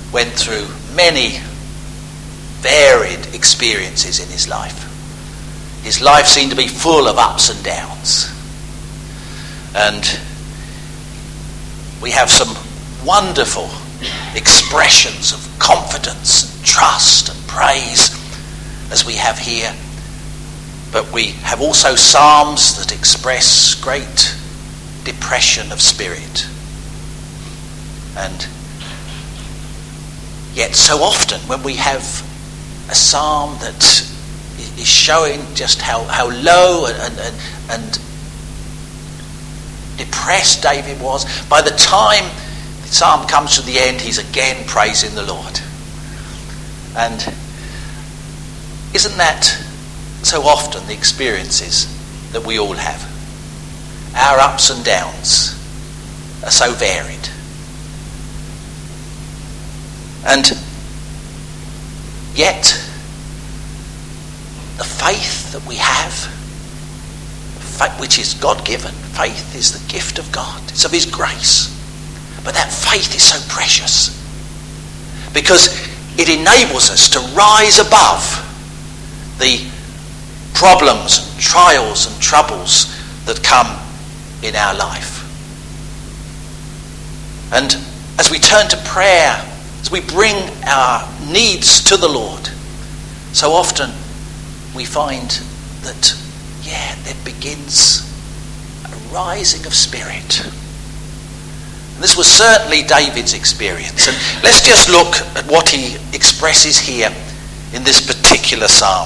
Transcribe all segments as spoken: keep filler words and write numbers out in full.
went through many varied experiences in his life. His life seemed to be full of ups and downs. And we have some wonderful expressions of confidence and trust and praise as we have here. But we have also psalms that express great depression of spirit. And yet so often when we have a psalm that is showing just how, how low and, and, and depressed David was, by the time the psalm comes to the end, he's again praising the Lord. And isn't that so often the experiences that we all have? Our ups and downs are so varied. And yet, the faith that we have, faith which is God-given, faith is the gift of God. It's of his grace. But that faith is so precious because it enables us to rise above the problems and trials and troubles that come in our life. And as we turn to prayer, as we bring our needs to the Lord, so often we find that, yeah, there begins a rising of spirit. And this was certainly David's experience. And let's just look at what he expresses here in this particular psalm.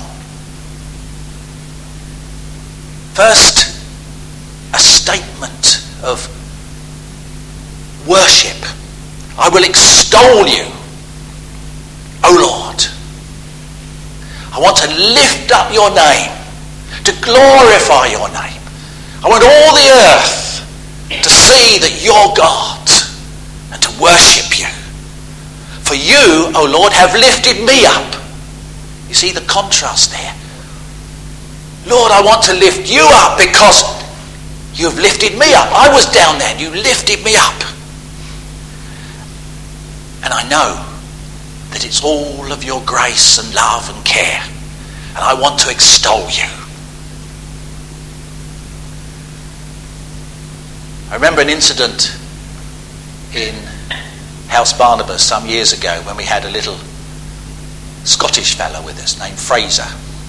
First, a statement of worship. I will extol you, O Lord. I want to lift up your name, to glorify your name. I want all the earth to see that you're God and to worship you. For you, O Lord, have lifted me up. You see the contrast there. Lord, I want to lift you up because you've lifted me up. I was down there and you lifted me up. And I know that it's all of your grace and love and care. And I want to extol you. I remember an incident in House Barnabas some years ago when we had a little Scottish fellow with us named Fraser.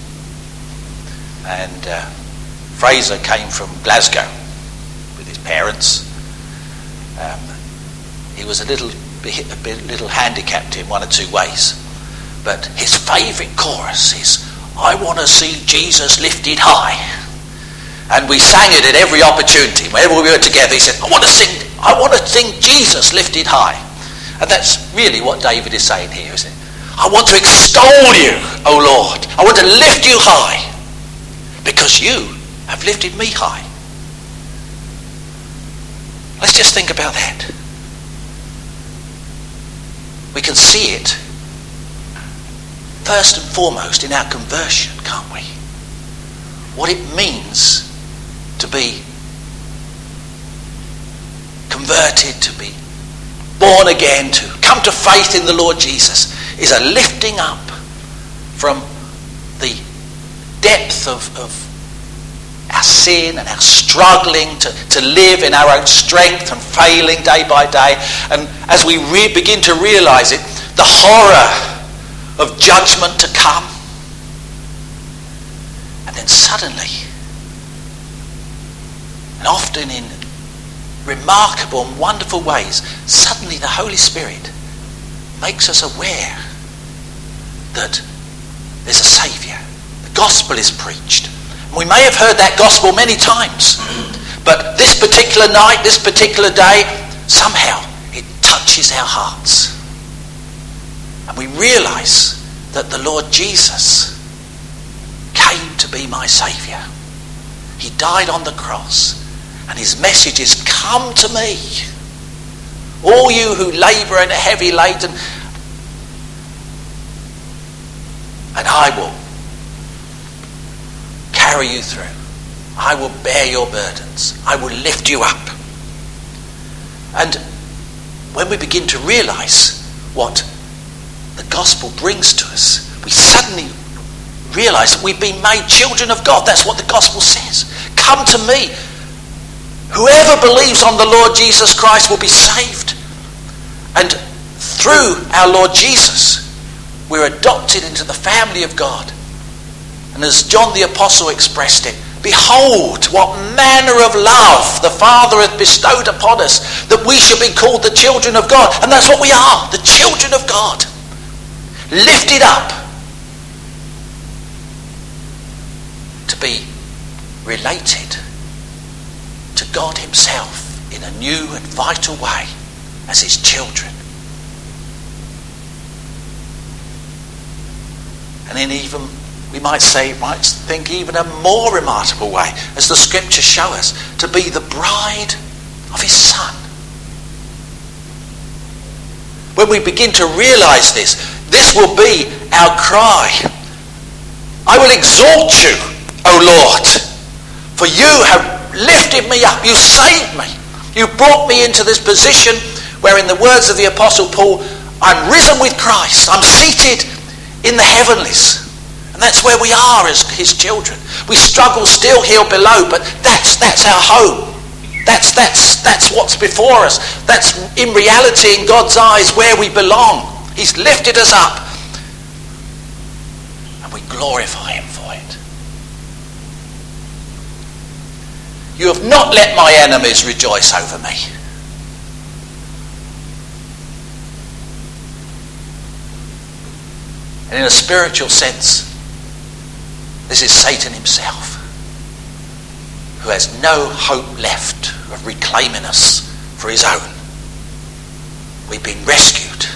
And uh, Fraser came from Glasgow with his parents. Um, he was a little a bit, little handicapped in one or two ways, but his favourite chorus is I want to see Jesus lifted high. And we sang it at every opportunity. Whenever we were together, he said, I want to sing I want to sing Jesus lifted high. And that's really what David is saying here, isn't it? I want to extol you, O Lord. I want to lift you high because you have lifted me high. Let's just think about that. We can see it first and foremost in our conversion, can't we? What it means to be converted, to be born again, to come to faith in the Lord Jesus is a lifting up from the depth of, of our sin and our struggling to, to live in our own strength and failing day by day. And as we re- begin to realise it, the horror of judgment to come. And then suddenly, and often in remarkable and wonderful ways, suddenly the Holy Spirit makes us aware that there's a Saviour. The gospel is preached. We may have heard that gospel many times, but this particular night, this particular day, somehow it touches our hearts. And we realise that the Lord Jesus came to be my Saviour. He died on the cross, and his message is, come to me, all you who labour and are heavy laden, and I will carry you through. I will bear your burdens. I will lift you up. And when we begin to realise what the gospel brings to us, we suddenly realise that we've been made children of God. That's what the gospel says. Come to me. Whoever believes on the Lord Jesus Christ will be saved. And through our Lord Jesus, we're adopted into the family of God. And as John the Apostle expressed it, behold, what manner of love the Father hath bestowed upon us, that we should be called the children of God. And that's what we are, the children of God. Lifted up to be related to God himself in a new and vital way as his children. And in even, we might say, might think even a more remarkable way, as the scriptures show us, to be the bride of his Son. When we begin to realise this, this will be our cry. I will exalt you, O Lord, for you have lifted me up. You saved me. You brought me into this position where, in the words of the Apostle Paul, I'm risen with Christ. I'm seated in the heavenlies. And that's where we are as his children. We struggle still here below, but that's that's our home. That's that's that's what's before us. That's in reality, in God's eyes, where we belong. He's lifted us up. And we glorify him for it. You have not let my enemies rejoice over me. And in a spiritual sense, this is Satan himself, who has no hope left of reclaiming us for his own. We've been rescued.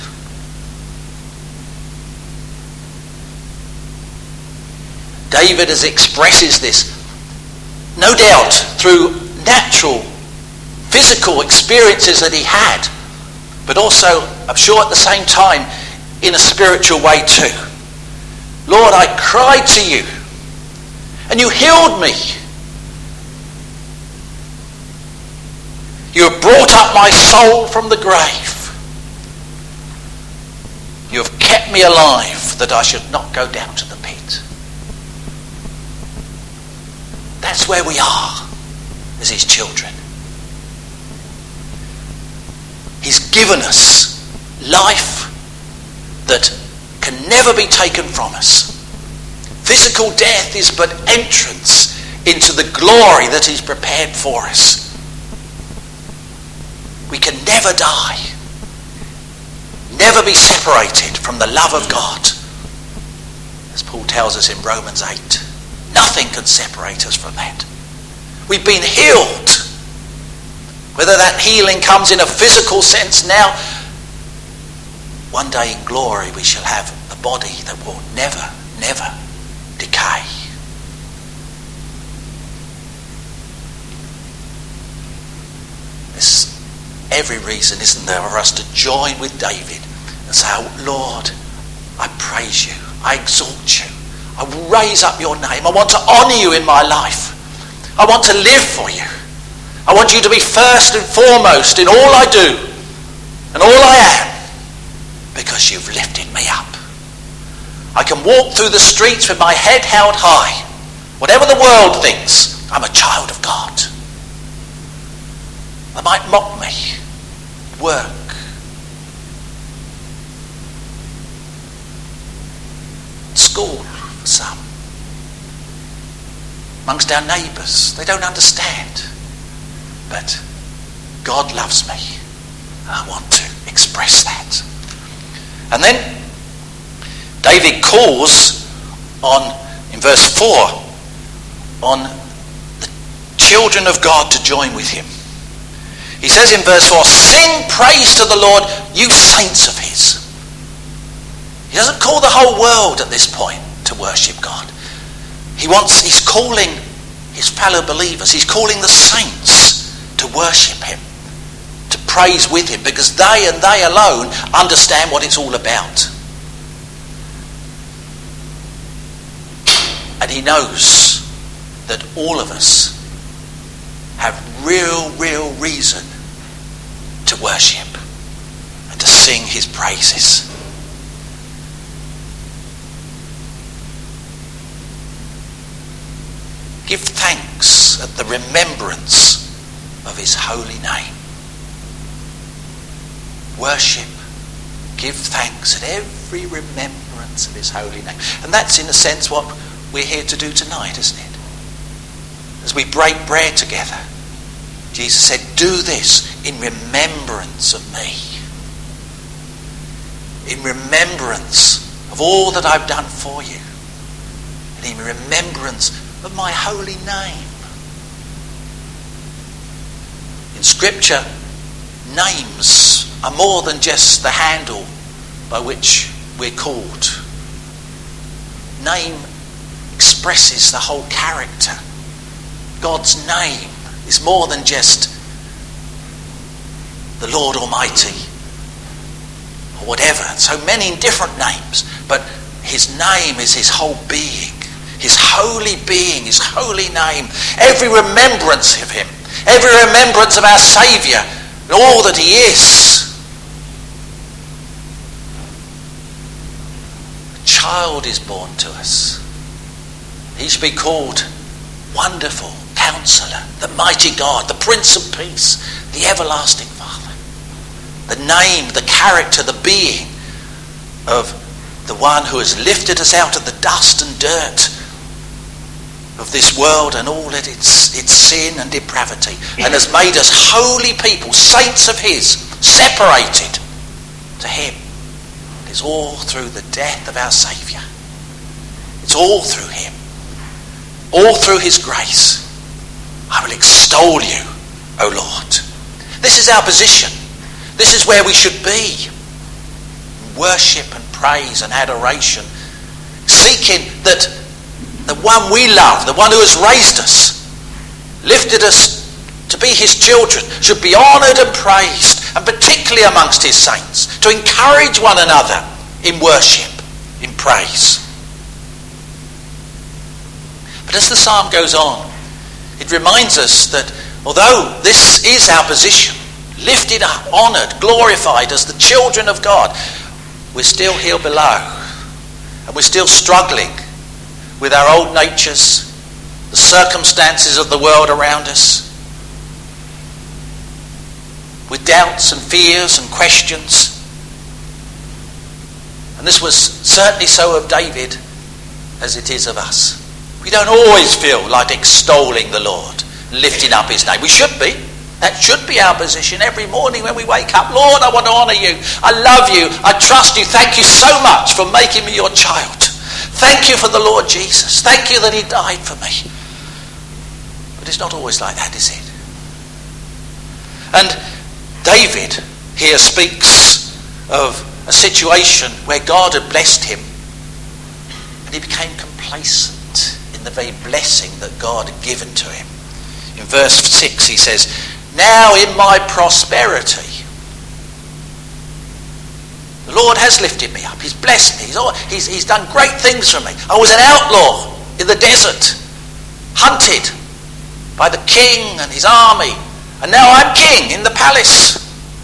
David as expresses this, no doubt through natural, physical experiences that he had, but also, I'm sure at the same time, in a spiritual way too. Lord, I cried to you, and you healed me. You have brought up my soul from the grave. You have kept me alive, that I should not go down to the pit. That's where we are as his children. He's given us life that can never be taken from us. Physical death is but entrance into the glory that he's prepared for us. We can never die, never be separated from the love of God. As Paul tells us in Romans eight, nothing can separate us from that. We've been healed. Whether that healing comes in a physical sense now, one day in glory we shall have a body that will never, never decay. There's every reason, isn't there, for us to join with David and say, oh, Lord, I praise you, I exalt you, I will raise up your name, I want to honour you in my life, I want to live for you, I want you to be first and foremost in all I do and all I am, because you've lifted me up. I can walk through the streets with my head held high. Whatever the world thinks, I'm a child of God. They might mock me, work. School for some. Amongst our neighbours, they don't understand. But God loves me. I want to express that. And then David calls on, in verse four, on the children of God to join with him. He says in verse four, sing praise to the Lord, you saints of his. He doesn't call the whole world at this point to worship God. He wants, he's calling his fellow believers, he's calling the saints to worship him, to praise with him, because they and they alone understand what it's all about. And he knows that all of us have real, real reason to worship and to sing his praises. Give thanks at the remembrance of his holy name. Worship, give thanks at every remembrance of his holy name. And that's in a sense what we're here to do tonight, isn't it? As we break bread together, Jesus said, do this in remembrance of me. In remembrance of all that I've done for you. And in remembrance of my holy name. In Scripture, names are more than just the handle by which we're called. Name expresses the whole character. God's name is more than just the Lord Almighty or whatever. So many different names, but his name is his whole being, his holy being, his holy name. Every remembrance of him, every remembrance of our Saviour and all that he is. A child is born to us. He should be called Wonderful Counselor, the Mighty God, the Prince of Peace, the Everlasting Father. The name, the character, the being of the one who has lifted us out of the dust and dirt of this world and all that its, its sin and depravity, and has made us holy people, saints of his, separated to him. It's all through the death of our Saviour. It's all through him. All through his grace. I will extol you, O Lord. This is our position. This is where we should be. Worship and praise and adoration. Seeking that the one we love, the one who has raised us, lifted us to be his children, should be honoured and praised, and particularly amongst his saints, to encourage one another in worship, in praise. But as the psalm goes on, it reminds us that although this is our position, lifted up, honoured, glorified as the children of God, we're still here below. And we're still struggling with our old natures, the circumstances of the world around us, with doubts and fears and questions. And this was certainly so of David as it is of us. We don't always feel like extolling the Lord, lifting up his name. We should be. That should be our position every morning when we wake up. Lord, I want to honour you. I love you. I trust you. Thank you so much for making me your child. Thank you for the Lord Jesus. Thank you that he died for me. But it's not always like that, is it? And David here speaks of a situation where God had blessed him and he became complacent in the very blessing that God had given to him. In verse six he says, now in my prosperity, the Lord has lifted me up. He's blessed me. He's, he's, he's done great things for me. I was an outlaw in the desert, hunted by the king and his army, and now I'm king in the palace.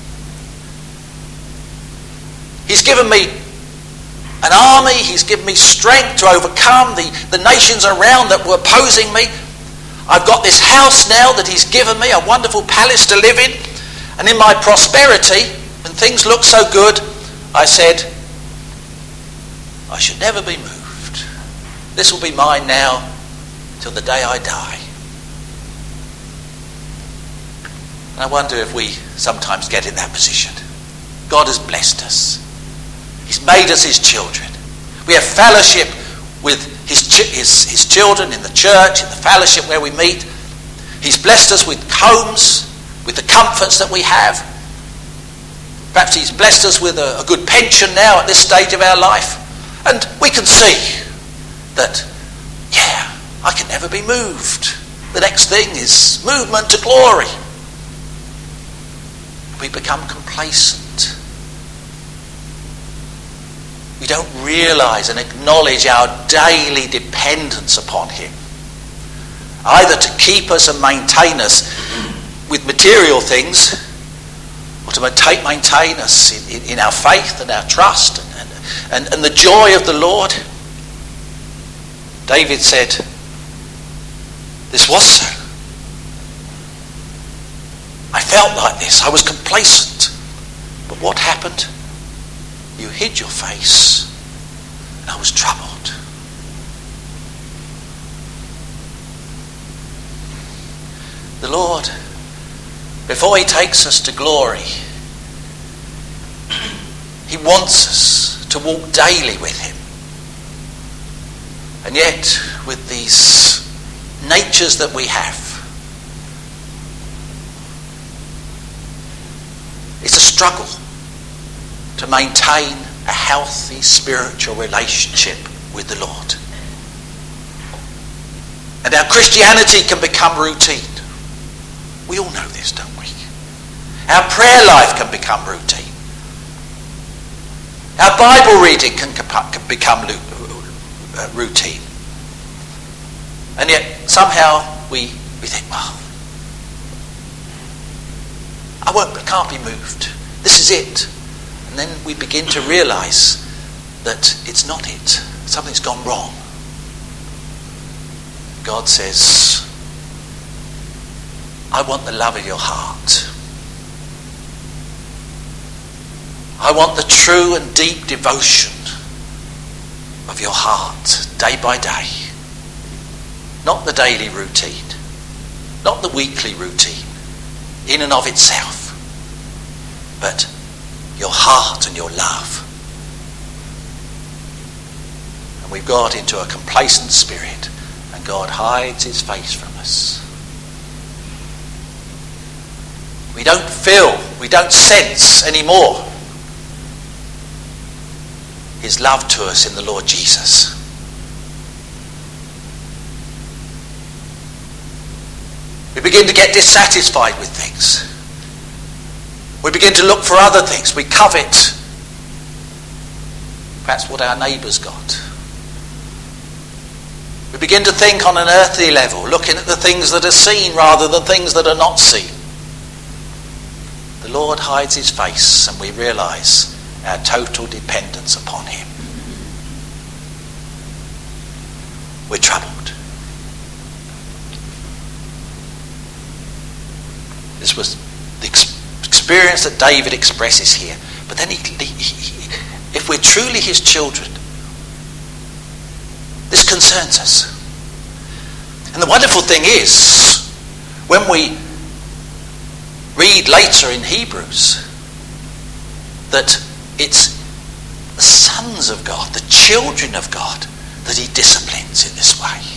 He's given me an army. He's given me strength to overcome the, the nations around that were opposing me. I've got this house now that he's given me, a wonderful palace to live in. And in my prosperity, when things look so good, I said, I should never be moved. This will be mine now till the day I die. And I wonder if we sometimes get in that position. God has blessed us. He's made us his children. We have fellowship with his, his, his children in the church, in the fellowship where we meet. He's blessed us with homes, with the comforts that we have. Perhaps he's blessed us with a, a good pension now at this stage of our life. And we can see that, yeah, I can never be moved. The next thing is movement to glory. We become complacent. We don't realise and acknowledge our daily dependence upon him, either to keep us and maintain us with material things, or to maintain, maintain us in, in, in our faith and our trust and, and, and the joy of the Lord. David said, This was so. I felt like this. I was complacent. But what happened? You hid your face, and I was troubled. The Lord, before he takes us to glory, he wants us to walk daily with him. And yet, with these natures that we have, it's a struggle to maintain a healthy spiritual relationship with the Lord. And our Christianity can become routine. We all know this, don't we? Our prayer life can become routine. Our Bible reading can become routine. And yet somehow we, we think, well, I won't, I can't be moved. This is it. And then we begin to realise that it's not it. Something's gone wrong. God says, I want the love of your heart. I want the true and deep devotion of your heart, day by day. Not the daily routine, not the weekly routine, in and of itself, but your heart and your love. And we've got into a complacent spirit, and God hides his face from us. We don't feel, we don't sense anymore his love to us in the Lord Jesus. We begin to get dissatisfied with things. We begin to look for other things. We covet perhaps what our neighbour's got. We begin to think on an earthly level, looking at the things that are seen rather than things that are not seen. The Lord hides his face, and we realise our total dependence upon him. We're troubled. This was the ex- experience that David expresses here. But then he, he, he, if we're truly his children, this concerns us. And the wonderful thing is, when we read later in Hebrews, that it's the sons of God, the children of God, that he disciplines in this way.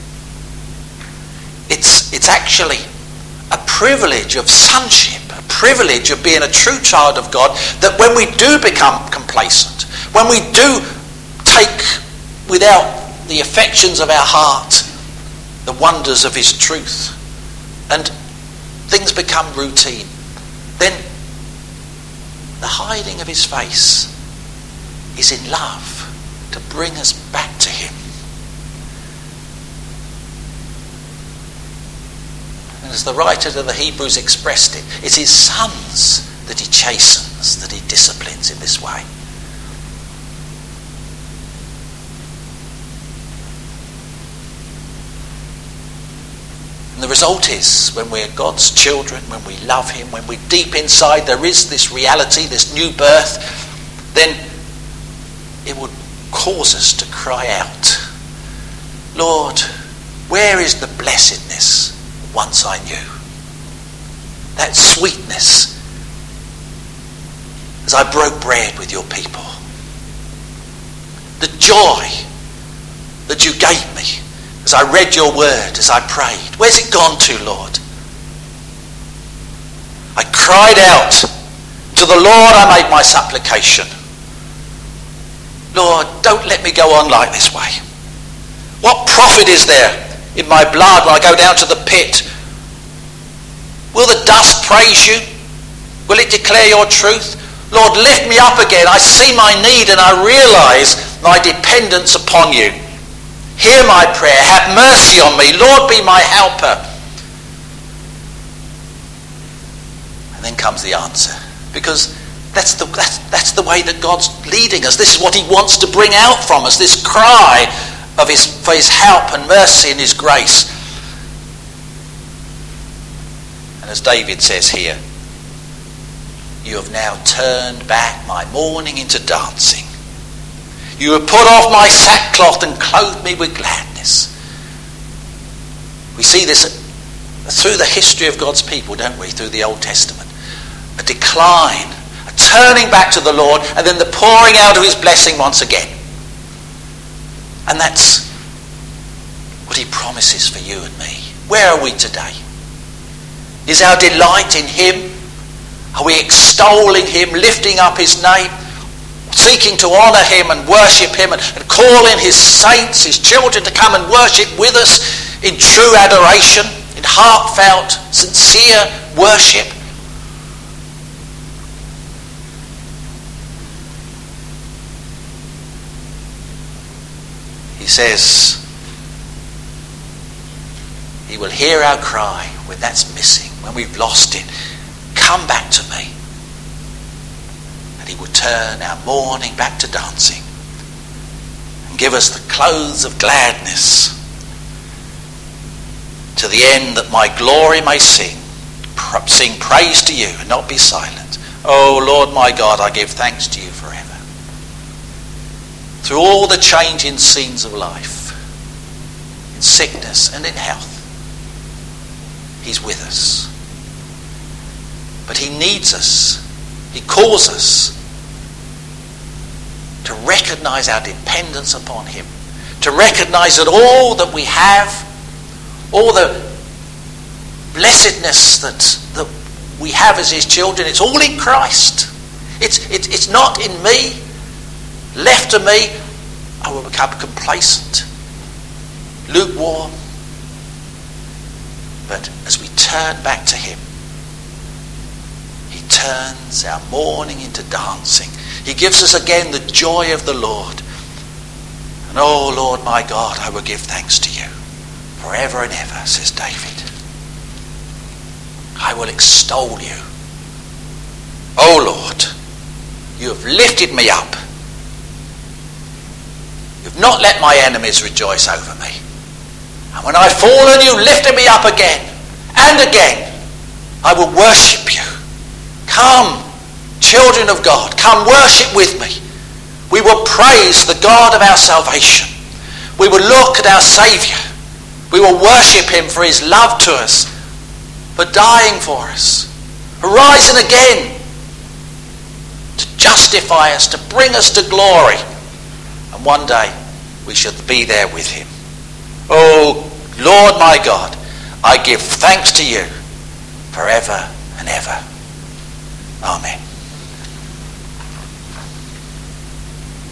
It's, it's actually a privilege of sonship, a privilege of being a true child of God, that when we do become complacent, when we do take without the affections of our heart the wonders of his truth, and things become routine, then the hiding of his face is in love to bring us back to him. And as the writer of the Hebrews expressed it, it's his sons that he chastens, that he disciplines in this way. And the result is, when we're God's children, when we love him, when we're deep inside, there is this reality, this new birth, then it would cause us to cry out, Lord, where is the blessedness once I knew? That sweetness as I broke bread with your people. The joy that you gave me as I read your word, as I prayed. Where's it gone to, Lord? I cried out to the Lord, I made my supplication. Lord, don't let me go on like this way. What profit is there in my blood when I go down to the pit? Will the dust praise you? Will it declare your truth? Lord, lift me up again. I see my need and I realise my dependence upon you. Hear my prayer. Have mercy on me. Lord, be my helper. And then comes the answer. Because that's the, that's, that's the way that God's leading us. This is what he wants to bring out from us. This cry of his, for his help and mercy and his grace. And as David says here, you have now turned back my mourning into dancing. You have put off my sackcloth and clothed me with gladness. We see this through the history of God's people, don't we? Through the Old Testament. A decline, a turning back to the Lord, and then the pouring out of his blessing once again. And that's what he promises for you and me. Where are we today? Is our delight in him? Are we extolling him, lifting up his name, seeking to honour him and worship him, and, and calling his saints, his children, to come and worship with us in true adoration, in heartfelt, sincere worship? He says he will hear our cry when that's missing, when we've lost it. Come back to me. And he will turn our mourning back to dancing and give us the clothes of gladness, to the end that my glory may sing, sing praise to you and not be silent. Oh Lord my God, I give thanks to you forever. Through all the changing scenes of life, in sickness and in health, he's with us. But he needs us. He calls us to recognize our dependence upon him, to recognize that all that we have, all the blessedness that, that we have as his children, it's all in Christ. It's, it's, it's not in me. Left to me, I will become complacent, lukewarm. But as we turn back to him, he turns our mourning into dancing. He gives us again the joy of the Lord. And oh Lord my God, I will give thanks to you forever and ever, says David. I will extol you. Oh Lord, you have lifted me up. You've not let my enemies rejoice over me. And when I've fallen, you lifted me up again and again. I will worship you. Come, children of God, come worship with me. We will praise the God of our salvation. We will look at our Saviour. We will worship him for his love to us, for dying for us, for rising again to justify us, to bring us to glory. And one day we should be there with him. Oh, Lord my God, I give thanks to you forever and ever.